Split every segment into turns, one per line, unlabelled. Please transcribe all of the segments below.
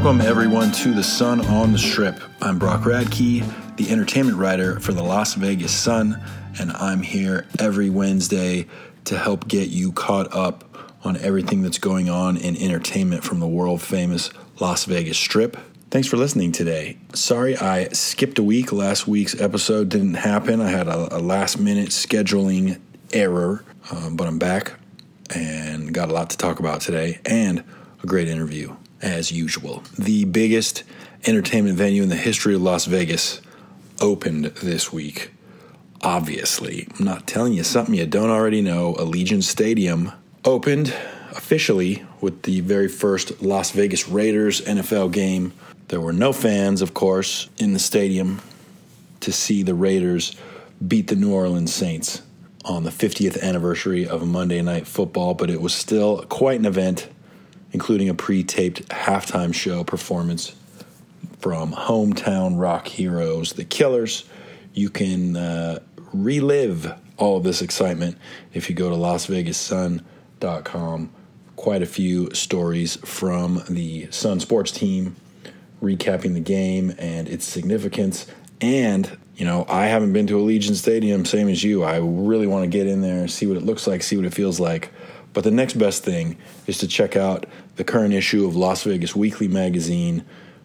Welcome, everyone, to The Sun on the Strip. I'm Brock Radke, the entertainment writer for the Las Vegas Sun, and I'm here every Wednesday to help get you caught up on everything that's going on in entertainment from the world-famous Las Vegas Strip. Thanks for listening today. Sorry I skipped a week. Last week's episode didn't happen. I had a last-minute scheduling error, but I'm back and got a lot to talk about today and a great interview, as usual. The biggest entertainment venue in the history of Las Vegas opened this week. Obviously, I'm not telling you something you don't already know. Allegiant Stadium opened officially with the very first Las Vegas Raiders NFL game. There were no fans, of course, in the stadium to see the Raiders beat the New Orleans Saints on the 50th anniversary of Monday Night Football, but it was still quite an event, including a pre-taped halftime show performance from hometown rock heroes, The Killers. You can relive all of this excitement if you go to LasVegasSun.com. Quite a few stories from the Sun sports team recapping the game and its significance. And, you know, I haven't been to Allegiant Stadium, same as you. I really want to get in there, see what it looks like, see what it feels like. But the next best thing is to check out the current issue of Las Vegas Weekly magazine.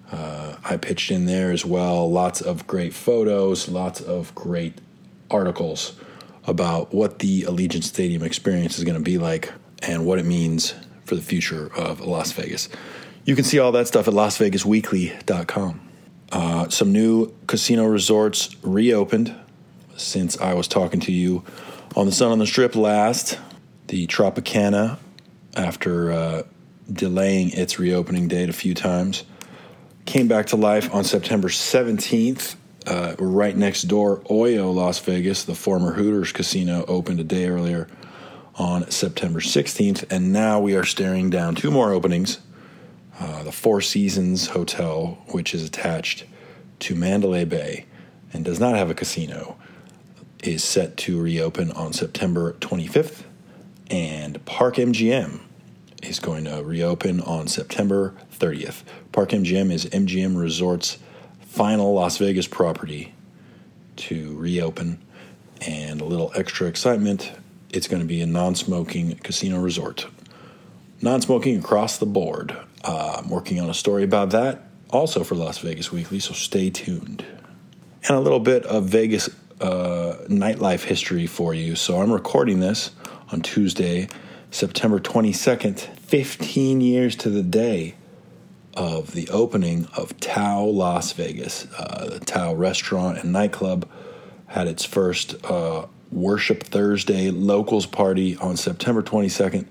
I pitched in there as well. Lots of great photos, lots of great articles about what the Allegiant Stadium experience is going to be like and what it means for the future of Las Vegas. You can see all that stuff at LasVegasWeekly.com. Some new casino resorts reopened since I was talking to you on the Sun on the Strip last. The Tropicana, after delaying its reopening date a few times, came back to life on September 17th. Right next door, Oyo Las Vegas, the former Hooters casino, opened a day earlier on September 16th. And now we are staring down two more openings. The Four Seasons Hotel, which is attached to Mandalay Bay and does not have a casino, is set to reopen on September 25th. And Park MGM is going to reopen on September 30th. Park MGM is MGM Resorts' final Las Vegas property to reopen. And a little extra excitement, it's going to be a non-smoking casino resort. Non-smoking across the board. I'm working on a story about that, also for Las Vegas Weekly, so stay tuned. And a little bit of Vegas nightlife history for you. So I'm recording this on Tuesday, September 22nd, 15 years to the day of the opening of Tao Las Vegas. The Tao restaurant and nightclub had its first Worship Thursday locals party on September 22nd,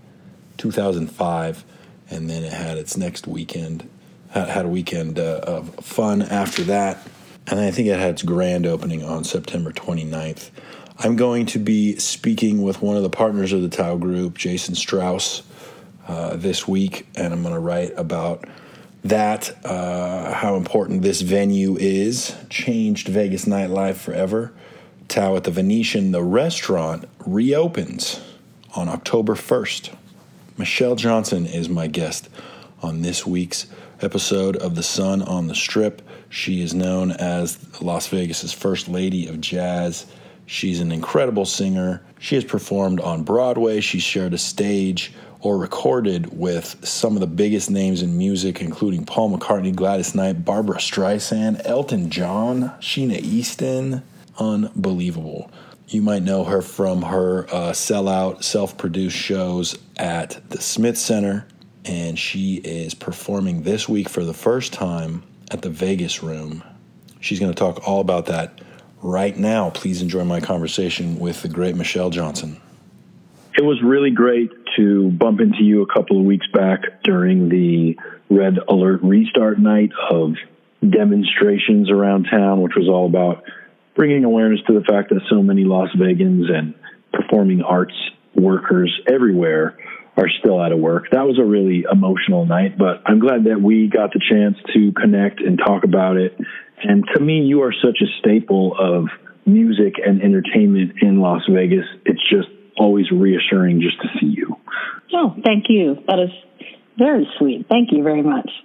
2005, and then it had its next weekend, had a weekend of fun after that, and I think it had its grand opening on September 29th. I'm going to be speaking with one of the partners of the Tao Group, Jason Strauss, this week, and I'm going to write about that, how important this venue is, changed Vegas nightlife forever. Tao at the Venetian, the restaurant, reopens on October 1st. Michelle Johnson is my guest on this week's episode of The Sun on the Strip. She is known as Las Vegas's First Lady of Jazz. She's an incredible singer. She has performed on Broadway. She's shared a stage or recorded with some of the biggest names in music, including Paul McCartney, Gladys Knight, Barbra Streisand, Elton John, Sheena Easton. Unbelievable. You might know her from her sellout, self-produced shows at the Smith Center, and she is performing this week for the first time at the Vegas Room. She's going to talk all about that right now. Please enjoy my conversation with the great Michelle Johnson.
It was really great to bump into you a couple of weeks back during the Red Alert restart night of demonstrations around town, which was all about bringing awareness to the fact that so many Las Vegans and performing arts workers everywhere are still out of work. That was a really emotional night, but I'm glad that we got the chance to connect and talk about it. And to me, you are such a staple of music and entertainment in Las Vegas. It's just always reassuring just to see you.
Oh, thank you. That is very sweet. Thank you very much.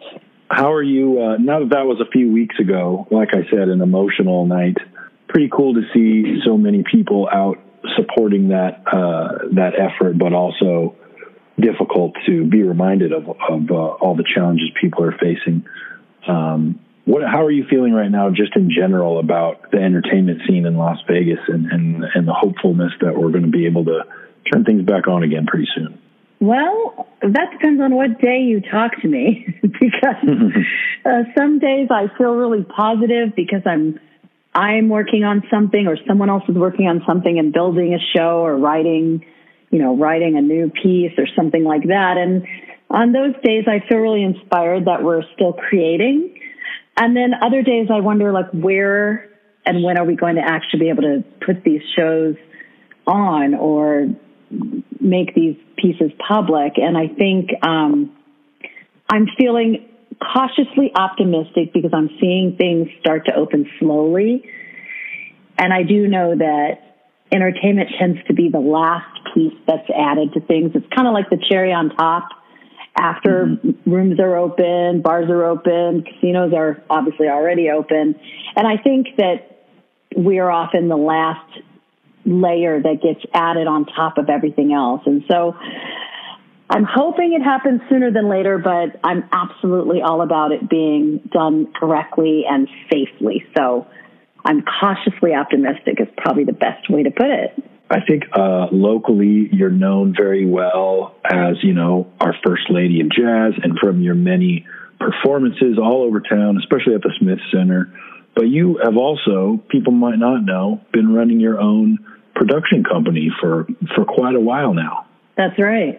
How are you, now that was a few weeks ago, like I said, an emotional night, pretty cool to see so many people out supporting that effort, but also difficult to be reminded of all the challenges people are facing. How are you feeling right now, just in general, about the entertainment scene in Las Vegas and the hopefulness that we're going to be able to turn things back on again pretty soon?
Well, that depends on what day you talk to me, because some days I feel really positive because I'm working on something, or someone else is working on something and building a show or writing a new piece or something like that. And on those days, I feel really inspired that we're still creating. And then other days I wonder, like, where and when are we going to actually be able to put these shows on or make these pieces public? And I think I'm feeling cautiously optimistic because I'm seeing things start to open slowly. And I do know that entertainment tends to be the last piece that's added to things. It's kind of like the cherry on top. After rooms are open, bars are open, casinos are obviously already open. And I think that we're often the last layer that gets added on top of everything else. And so I'm hoping it happens sooner than later, but I'm absolutely all about it being done correctly and safely. So I'm cautiously optimistic is probably the best way to put it.
I think locally you're known very well as, our First Lady of Jazz, and from your many performances all over town, especially at the Smith Center. But you have also, people might not know, been running your own production company for quite a while now.
That's right.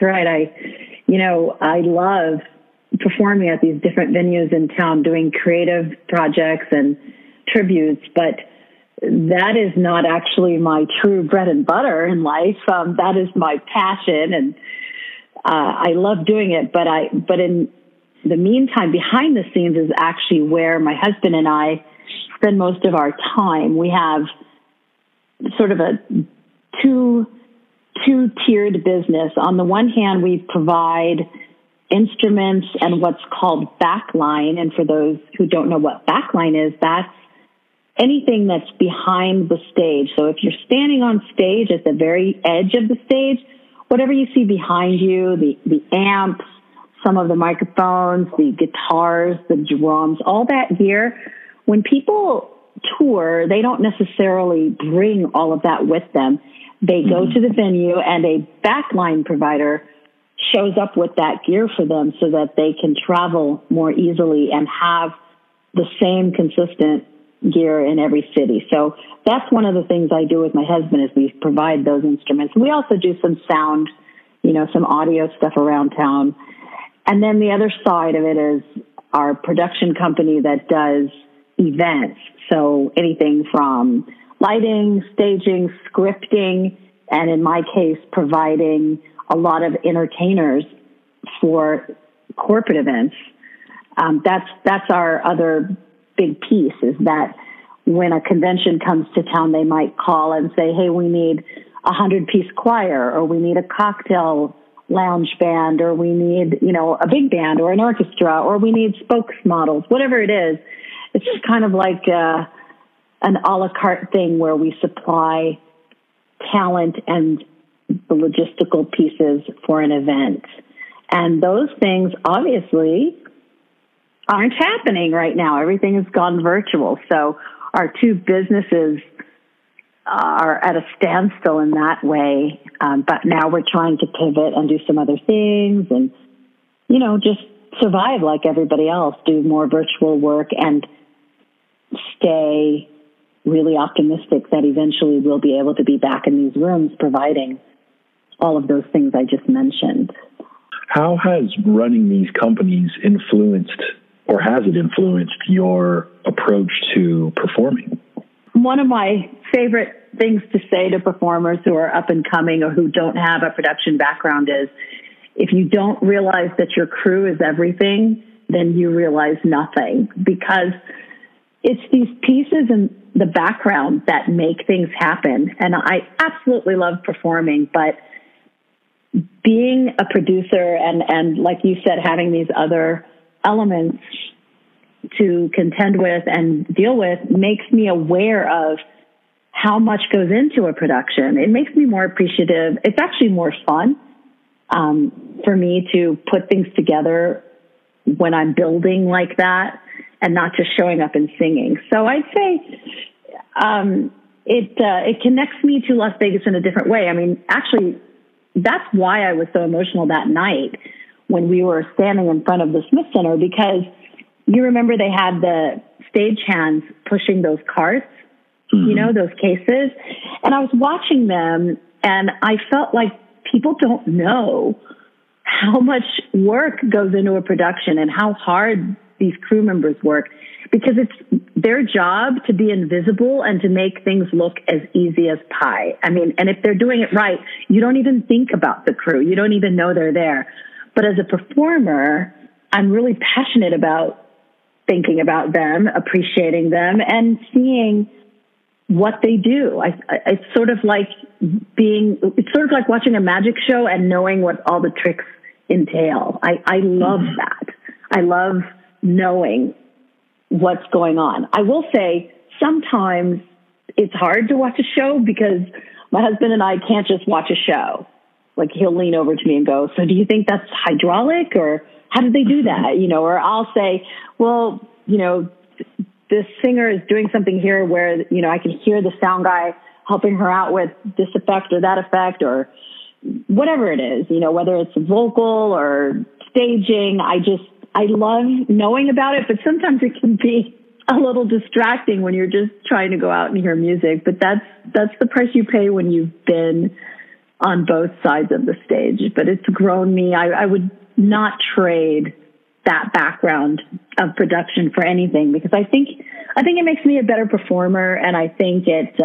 I love performing at these different venues in town, doing creative projects and tributes, but that is not actually my true bread and butter in life. That is my passion, and I love doing it. But in the meantime, behind the scenes is actually where my husband and I spend most of our time. We have sort of a two-tiered business. On the one hand, we provide instruments and what's called backline. And for those who don't know what backline is, that's anything that's behind the stage. So if you're standing on stage at the very edge of the stage, whatever you see behind you, the amps, some of the microphones, the guitars, the drums, all that gear, when people tour, they don't necessarily bring all of that with them. They go to the venue and a backline provider shows up with that gear for them so that they can travel more easily and have the same consistent gear in every city. So that's one of the things I do with my husband is we provide those instruments. We also do some sound, some audio stuff around town. And then the other side of it is our production company that does events. So anything from lighting, staging, scripting, and in my case, providing a lot of entertainers for corporate events. That's our other big piece, is that when a convention comes to town, they might call and say, hey, we need 100-piece choir, or we need a cocktail lounge band, or we need, a big band or an orchestra, or we need spokesmodels, whatever it is. It's just kind of like an a la carte thing where we supply talent and the logistical pieces for an event. And those things obviously aren't happening right now. Everything has gone virtual. So our two businesses are at a standstill in that way. But now we're trying to pivot and do some other things and, just survive like everybody else, do more virtual work and stay really optimistic that eventually we'll be able to be back in these rooms providing all of those things I just mentioned.
How has running these companies influenced, or has it influenced, your approach to performing?
One of my favorite things to say to performers who are up and coming or who don't have a production background is, if you don't realize that your crew is everything, then you realize nothing, because it's these pieces in the background that make things happen. And I absolutely love performing, but being a producer and like you said, having these other elements to contend with and deal with makes me aware of how much goes into a production. It makes me more appreciative. It's actually more fun for me to put things together when I'm building like that and not just showing up and singing. So I'd say it connects me to Las Vegas in a different way. I mean, actually, that's why I was so emotional that night when we were standing in front of the Smith Center, because you remember they had the stagehands pushing those carts, you know, those cases. And I was watching them and I felt like people don't know how much work goes into a production and how hard these crew members work, because it's their job to be invisible and to make things look as easy as pie. I mean, and if they're doing it right, you don't even think about the crew. You don't even know they're there. But as a performer, I'm really passionate about thinking about them, appreciating them, and seeing what they do. It's sort of like watching a magic show and knowing what all the tricks entail. I love that. I love knowing what's going on. I will say sometimes it's hard to watch a show because my husband and I can't just watch a show. Like, he'll lean over to me and go, "So do you think that's hydraulic, or how did they do that?" You know, or I'll say, "Well, you know, this singer is doing something here where, you know, I can hear the sound guy helping her out with this effect or that effect," or whatever it is, you know, whether it's vocal or staging. I love knowing about it, but sometimes it can be a little distracting when you're just trying to go out and hear music. But that's the price you pay when you've been on both sides of the stage. But it's grown me. I would not trade that background of production for anything, because I think it makes me a better performer, and I think it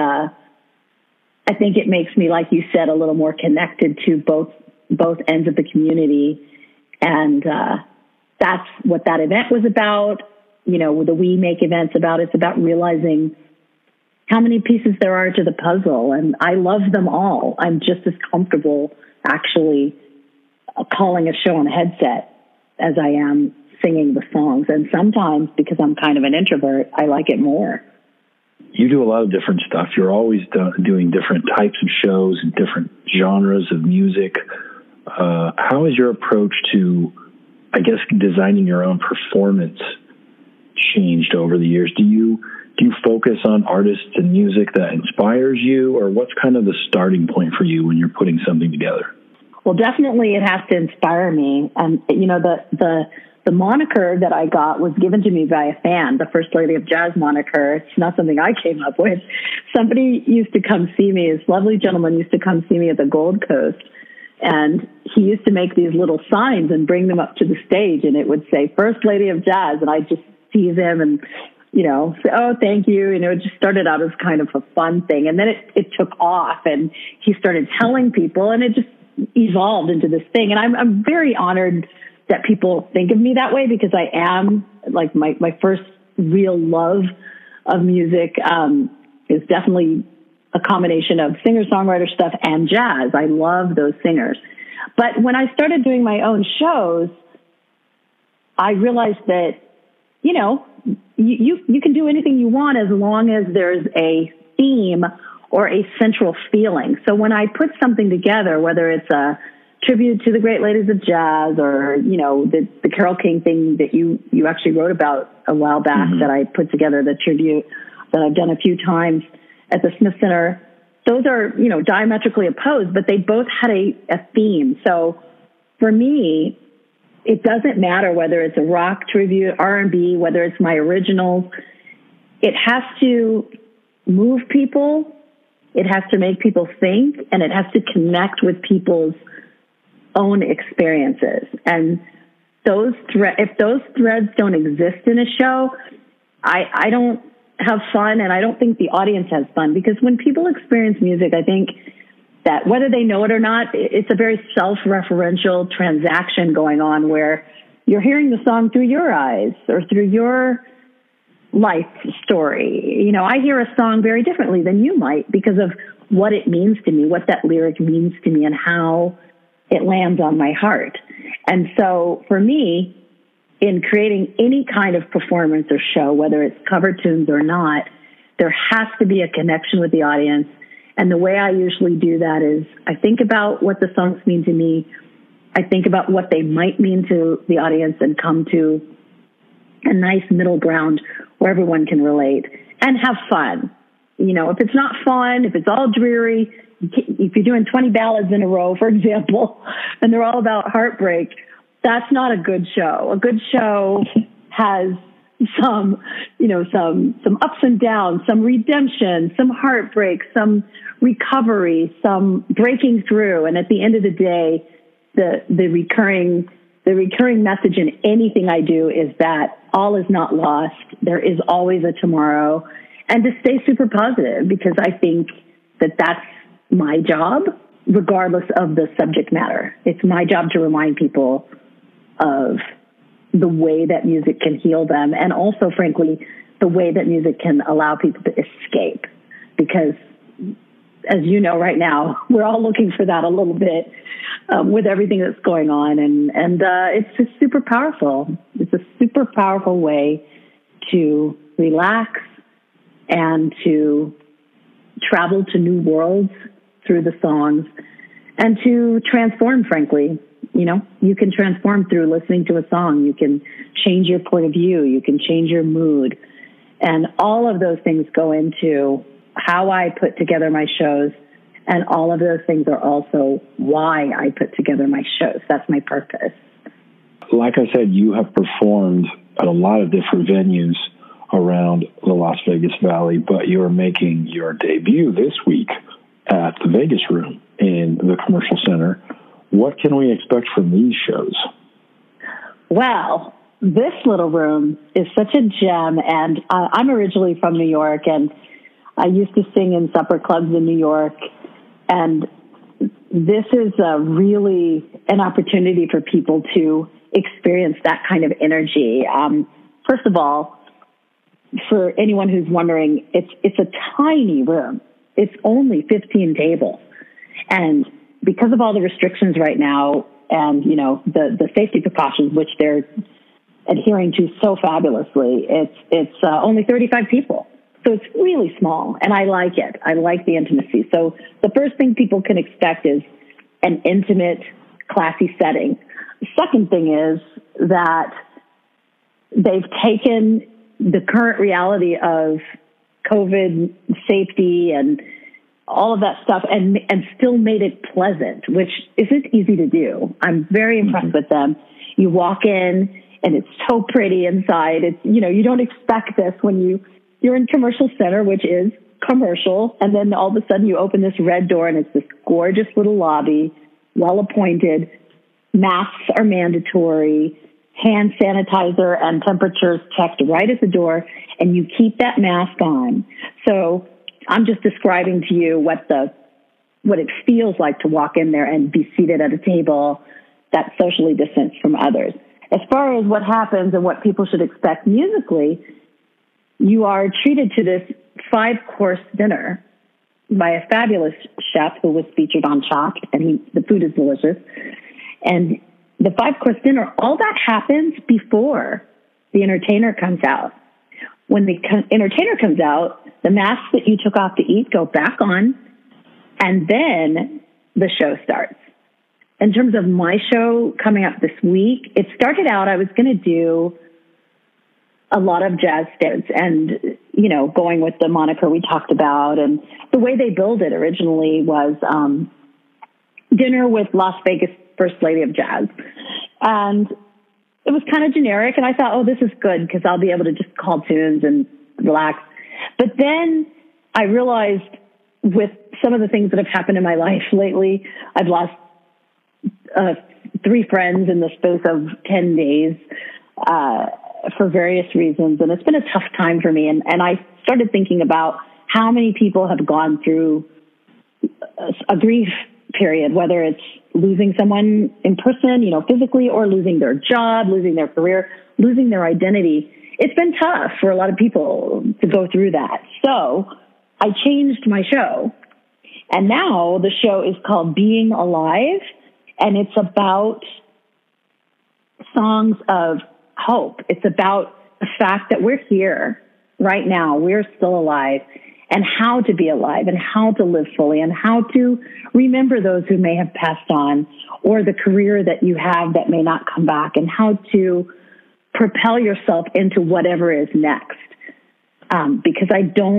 makes me, like you said, a little more connected to both ends of the community. And that's what that event was about. You know, the We Make event's about. It's about realizing how many pieces there are to the puzzle, and I love them all. I'm just as comfortable actually calling a show on a headset as I am singing the songs. And sometimes, because I'm kind of an introvert, I like it more.
You do a lot of different stuff. You're always doing different types of shows and different genres of music. How has your approach to, I guess, designing your own performance changed over the years? Do you focus on artists and music that inspires you, or what's kind of the starting point for you when you're putting something together?
Well, definitely it has to inspire me. And, you know, the moniker that I got was given to me by a fan, the First Lady of Jazz moniker. It's not something I came up with. Somebody used to come see me. This lovely gentleman used to come see me at the Gold Coast. And he used to make these little signs and bring them up to the stage, and it would say First Lady of Jazz. And I'd just tease him and, you know, say, "Oh, thank you." You know, it just started out as kind of a fun thing. And then it took off, and he started telling people, and it just evolved into this thing. And I'm very honored that people think of me that way, because I am, like, my first real love of music is definitely a combination of singer-songwriter stuff and jazz. I love those singers. But when I started doing my own shows, I realized that, you know, you can do anything you want as long as there's a theme or a central feeling. So when I put something together, whether it's a tribute to the great ladies of jazz, or, you know, the Carole King thing that you actually wrote about a while back, that I put together, the tribute that I've done a few times at the Smith Center, those are, you know, diametrically opposed, but they both had a theme. So for me, it doesn't matter whether it's a rock tribute, R&B, whether it's my originals. It has to move people. It has to make people think, and it has to connect with people's own experiences. And if those threads don't exist in a show, I don't have fun, and I don't think the audience has fun. Because when people experience music, I think that whether they know it or not, it's a very self-referential transaction going on, where you're hearing the song through your eyes or through your life story. You know, I hear a song very differently than you might, because of what it means to me, what that lyric means to me, and how it lands on my heart. And so for me, in creating any kind of performance or show, whether it's cover tunes or not, there has to be a connection with the audience. And the way I usually do that is I think about what the songs mean to me. I think about what they might mean to the audience and come to a nice middle ground where everyone can relate and have fun. You know, if it's not fun, if it's all dreary, if you're doing 20 ballads in a row, for example, and they're all about heartbreak, that's not a good show. A good show has some ups and downs, some redemption, some heartbreak, some recovery, some breaking through. And at the end of the day, the recurring message in anything I do is that all is not lost. There is always a tomorrow, and to stay super positive, because I think that that's my job, regardless of the subject matter. It's my job to remind people of the way that music can heal them, and also, frankly, the way that music can allow people to escape. Because, as you know, right now, we're all looking for that a little bit with everything that's going on, and it's just super powerful. It's a super powerful way to relax and to travel to new worlds through the songs and to transform, frankly. You know, you can transform through listening to a song. You can change your point of view. You can change your mood. And all of those things go into how I put together my shows. And all of those things are also why I put together my shows. That's my purpose.
Like I said, you have performed at a lot of different venues around the Las Vegas Valley, but you're making your debut this week at the Vegas Room in the Commercial Center. What can we expect from these shows?
Well, this little room is such a gem, and I'm originally from New York, and I used to sing in supper clubs in New York, and this is really an opportunity for people to experience that kind of energy. First of all, for anyone who's wondering, it's a tiny room. It's only 15 tables, and because of all the restrictions right now and, you know, the safety precautions, which they're adhering to so fabulously, it's only 35 people. So it's really small, and I like it. I like the intimacy. So the first thing people can expect is an intimate, classy setting. The second thing is that they've taken the current reality of COVID safety and all of that stuff and still made it pleasant, which isn't easy to do. I'm very impressed with them. You walk in and it's so pretty inside. It's, you know, you don't expect this when you're in Commercial Center, which is commercial. And then all of a sudden you open this red door and it's this gorgeous little lobby, well appointed. Masks are mandatory, hand sanitizer and temperatures checked right at the door, and you keep that mask on. So I'm just describing to you what it feels like to walk in there and be seated at a table that's socially distanced from others. As far as what happens and what people should expect musically, you are treated to this 5-course dinner by a fabulous chef who was featured on Chopped, and the food is delicious. And the 5-course dinner, all that happens before the entertainer comes out. When the entertainer comes out, the masks that you took off to eat go back on, and then the show starts. In terms of my show coming up this week, it started out, I was going to do a lot of jazz standards and, you know, going with the moniker we talked about. And the way they billed it originally was dinner with Las Vegas First Lady of Jazz. And it was kind of generic, and I thought, oh, this is good because I'll be able to just call tunes and relax. But then I realized with some of the things that have happened in my life lately, I've lost 3 friends in the space of 10 days for various reasons, and it's been a tough time for me. And I started thinking about how many people have gone through a grief period, whether it's losing someone in person, you know, physically, or losing their job, losing their career, losing their identity. It's been tough for a lot of people to go through that. So I changed my show, and now the show is called Being Alive, and it's about songs of hope. It's about the fact that we're here right now. We're still alive, and how to be alive and how to live fully and how to remember those who may have passed on, or the career that you have that may not come back, and how to propel yourself into whatever is next. Because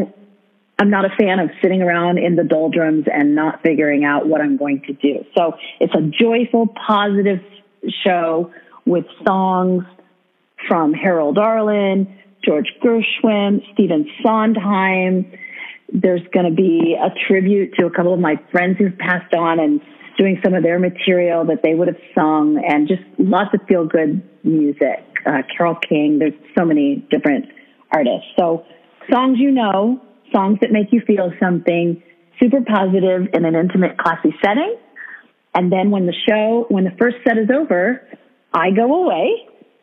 I'm not a fan of sitting around in the doldrums and not figuring out what I'm going to do. So it's a joyful, positive show with songs from Harold Arlen, George Gershwin, Stephen Sondheim. There's going to be a tribute to a couple of my friends who've passed on and doing some of their material that they would have sung, and just lots of feel-good music. Carole King, there's so many different artists. So songs songs that make you feel something, super positive in an intimate, classy setting. And then when the first set is over, I go away.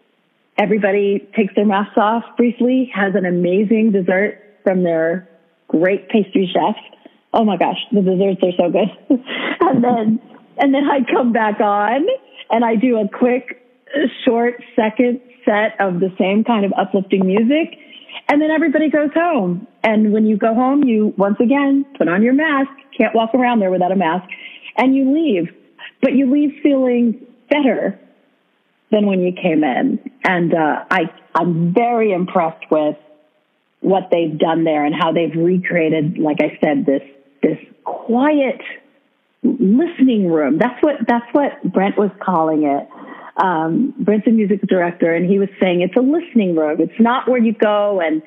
Everybody takes their masks off briefly, has an amazing dessert from their great pastry chef. Oh my gosh, the desserts are so good. and then I come back on and I do a quick, short second set of the same kind of uplifting music. And then everybody goes home. And when you go home, you once again put on your mask. Can't walk around there without a mask. And you leave. But you leave feeling better than when you came in. And I'm very impressed with what they've done there and how they've recreated, like I said, this quiet listening room. That's what Brent was calling it. Brent's a music director, and he was saying it's a listening room. It's not where you go and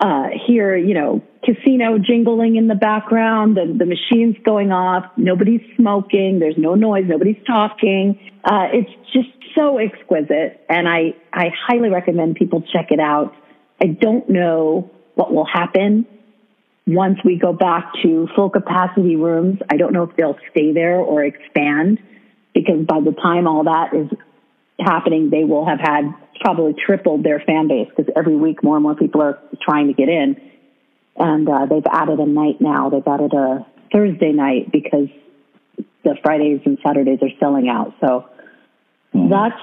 hear, casino jingling in the background, the machines going off, nobody's smoking, there's no noise, nobody's talking. It's just so exquisite, and I highly recommend people check it out. I don't know what will happen once we go back to full capacity rooms. I don't know if they'll stay there or expand, because by the time all that is happening, they will have had probably tripled their fan base, because every week more and more people are trying to get in. And they've added a night now. They've added a Thursday night because the Fridays and Saturdays are selling out. So that's,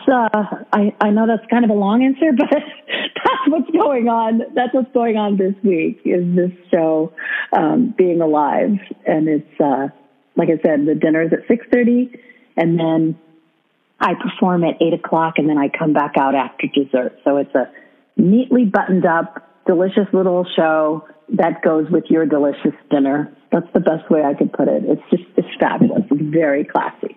I know that's kind of a long answer, but that's what's going on. That's what's going on this week, is this show, Being Alive. And it's, like I said, the dinner's at 6:30, and then I perform at 8:00, and then I come back out after dessert. So it's a neatly buttoned up, delicious little show that goes with your delicious dinner. That's the best way I could put it. It's fabulous. It's very classy.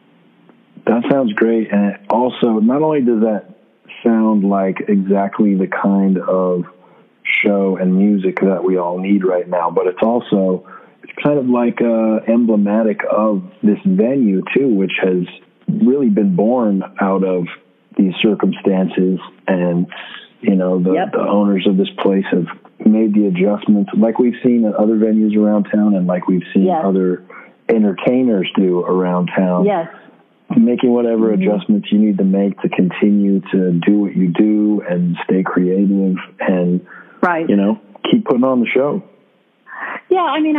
That sounds great. And also, not only does that sound like exactly the kind of show and music that we all need right now, but it's kind of like emblematic of this venue too, which has really been born out of these circumstances. And, the owners of this place have made the adjustments like we've seen at other venues around town, and like we've seen other entertainers do around town.
Yes.
Making whatever adjustments you need to make to continue to do what you do and stay creative and, keep putting on the show.
Yeah, I mean,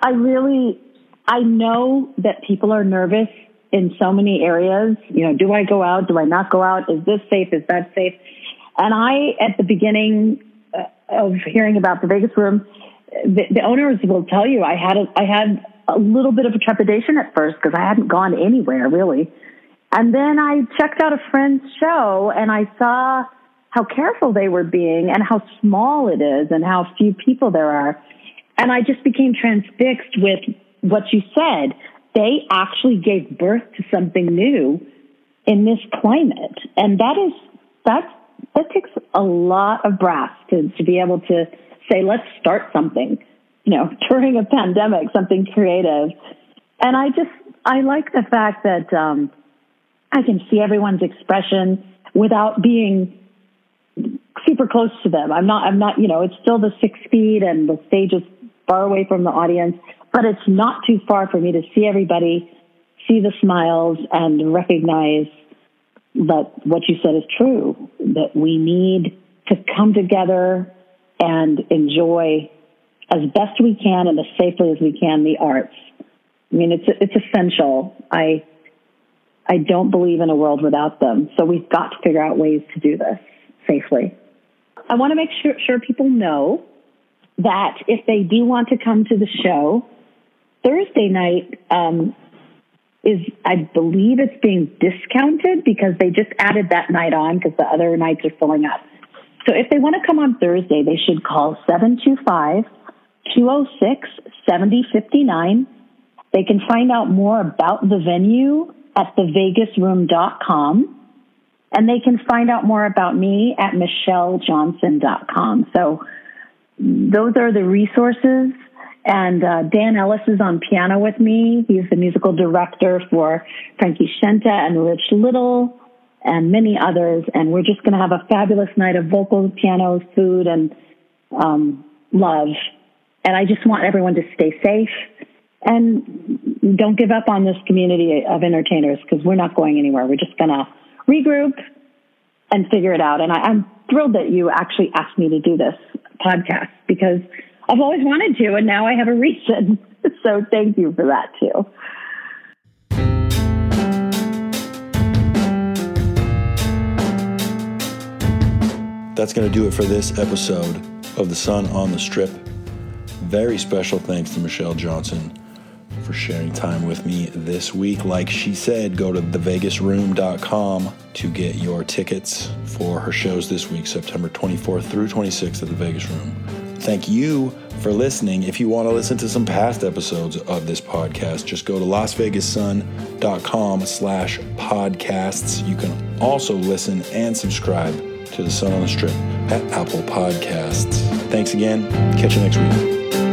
I know that people are nervous in so many areas. Do I go out? Do I not go out? Is this safe? Is that safe? And at the beginning of hearing about the Vegas room, the owners will tell you I had a little bit of a trepidation at first, because I hadn't gone anywhere really. And then I checked out a friend's show, and I saw how careful they were being and how small it is and how few people there are. And I just became transfixed with what you said. They actually gave birth to something new in this climate. And that takes a lot of brass to be able to say, let's start something, during a pandemic, something creative. And I like the fact that I can see everyone's expression without being super close to them. I'm not, it's still the 6 feet and the stage is far away from the audience, but it's not too far for me to see everybody, see the smiles, and recognize that what you said is true, that we need to come together and enjoy as best we can and as safely as we can the arts. I mean, it's essential. I don't believe in a world without them. So we've got to figure out ways to do this. safely. I want to make sure people know that if they do want to come to the show, Thursday night I believe it's being discounted because they just added that night on because the other nights are filling up. So if they want to come on Thursday, they should call 725-206-7059. They can find out more about the venue at thevegasroom.com. And they can find out more about me at michellejohnson.com. So those are the resources. And Dan Ellis is on piano with me. He's the musical director for Frankie Shenta and Rich Little and many others. And we're just going to have a fabulous night of vocals, pianos, food, and love. And I just want everyone to stay safe and don't give up on this community of entertainers because we're not going anywhere. We're just going to regroup and figure it out. And I'm thrilled that you actually asked me to do this podcast because I've always wanted to, and now I have a reason. So thank you for that too.
That's going to do it for this episode of The Sun on the Strip. Very special thanks to Michelle Johnson for sharing time with me this week. Like she said, go to thevegasroom.com to get your tickets for her shows this week, September 24th through 26th at the Vegas Room. Thank you for listening. If you want to listen to some past episodes of this podcast, just go to lasvegassun.com/podcasts. You can also listen and subscribe to The Sun on the Strip at Apple Podcasts. Thanks again. Catch you next week.